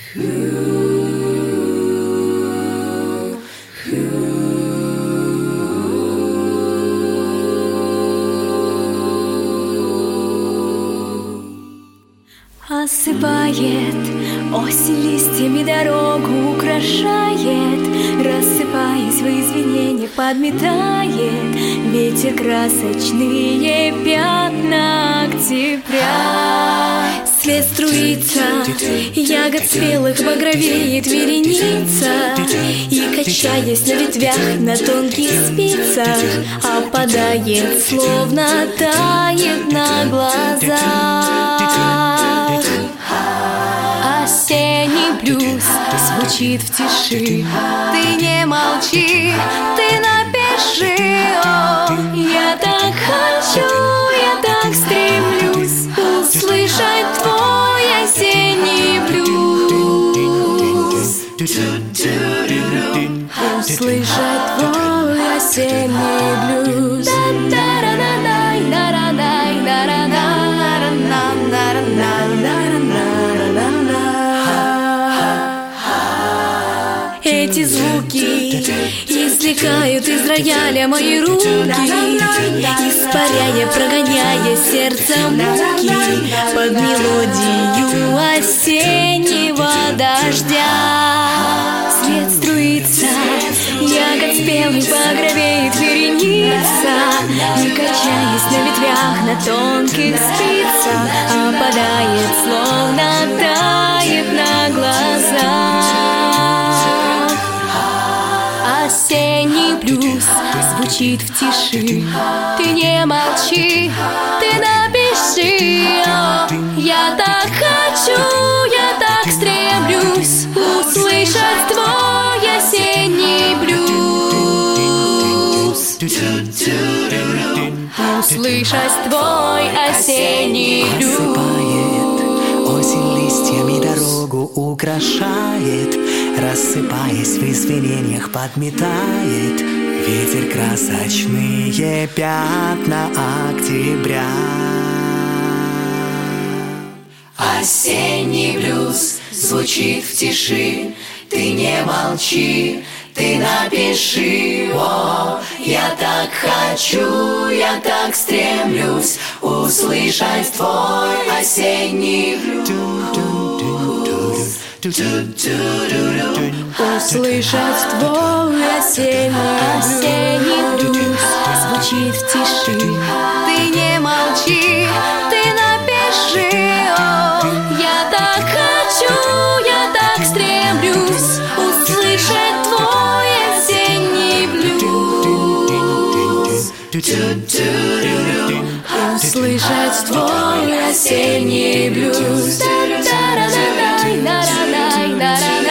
Осыпает осень листьями дорогу, украшает, рассыпаясь в извинения, подметает ветер красочные пятна октября. Свет струится, ягод спелых багровеет вереница, и, качаясь на ветвях, на тонких спицах, опадает, словно тает на глазах. Осенний блюз звучит в тиши. Ты не молчи, ты напиши. О, я так хочу, я так стремлюсь услышать твой осенний блюз. Услышать твой осенний блюз. Эти звуки извлекают из рояля мои руки, испаряя, прогоняя сердце муки под мелодию осеннего дождя. Свет струится, ягод спелых багровеет вереница, и, качаясь на ветвях, на тонких спицах, опадает, словно тает на глазах. Осенний блюз звучит в тиши. Ты не молчи, ты напиши. О, я так хочу, я так стремлюсь услышать твой осенний блюз. Услышать твой осенний блюз. Осень листьями дорогу украшает, рассыпаясь в извинениях, подметает ветер красочные пятна октября. Осенний блюз звучит в тиши. Ты не молчи, ты напиши. О, я так хочу, я так стремлюсь услышать твой осенний блюз. Услышать твой осенний блюз звучит в тиши. Ты не молчи, ты напиши. О, я так хочу, я так стремлюсь услышать твой осенний блюз. Услышать твой осенний блюз.